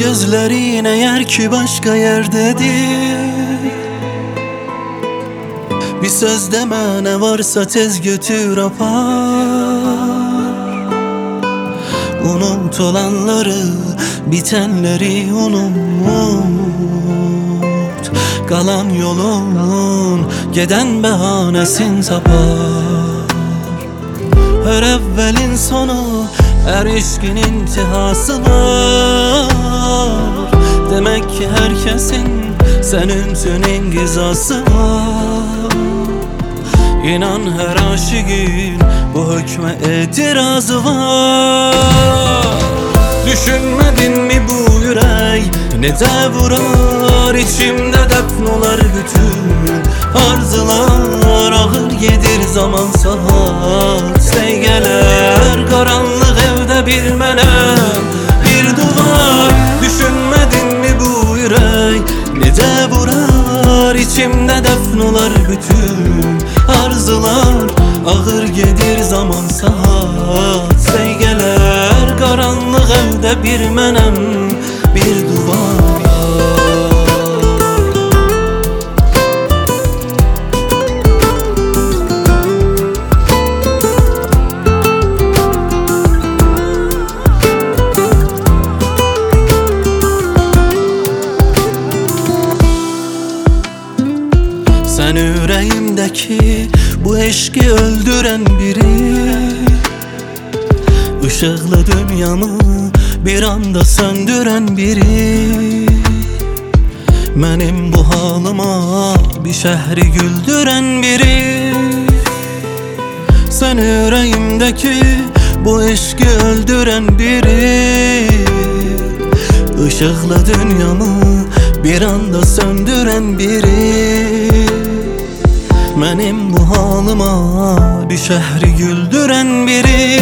gözlerin eğer ki başka yerdedir, bir söz deme, ne varsa tez götür apar. Unut olanları, bitenleri unut. Kalan yolun geden bahanesin tapar. Her evvelin sonu, her ilişkin intihası var. Demek ki herkesin senin senin gizası var. İnan her aşığın bu hükme itirazı var. Düşünmedin mi bu yürek ne de vurar, içimde defnolar bütün arzular. Ağır gelir zaman saat seygeler, karanlık evde bir menem bir duvar. Düşünmedin mi bu yürek ne de vurar, içimde defnolar bütün arzular. Ağır gelir zaman saat seygeler, karanlık evde bir menem bir duvar. Sen yüreğimdeki bu eşki öldüren biri, Işıklı dünyamı bir anda söndüren biri. Benim bu halıma bir şehri güldüren biri. Sen yüreğimdeki bu eşki öldüren biri, Işıklı dünyamı bir anda söndüren biri. Benim bu halıma bir şehri güldüren biri.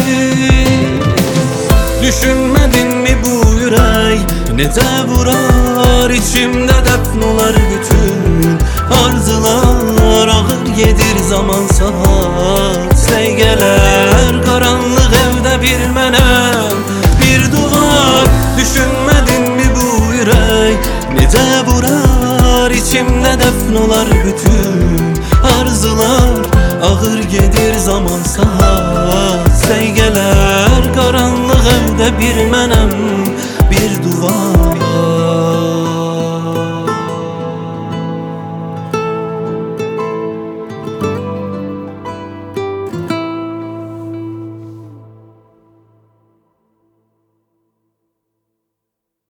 Düşünmedin mi bu yürek ne de vurar, içimde defnolar bütün arzular. Ağır yedir zaman saat seygeler, karanlık evde bir menem bir duvar. Düşünmedin mi bu yürek ne de vurar, içimde defnolar bütün arzular. Ağır gelir zaman saat seygeler, karanlık evde bir menem bir duvar.